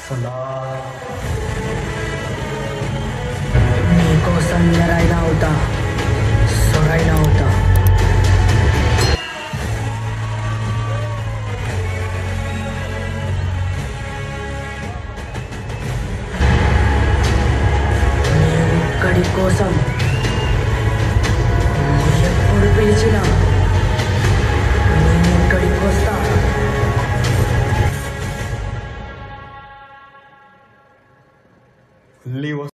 నీకోసం ఎరైనా అవుతా, సొరైనా అవుతా. నీ ఒక్కడి కోసం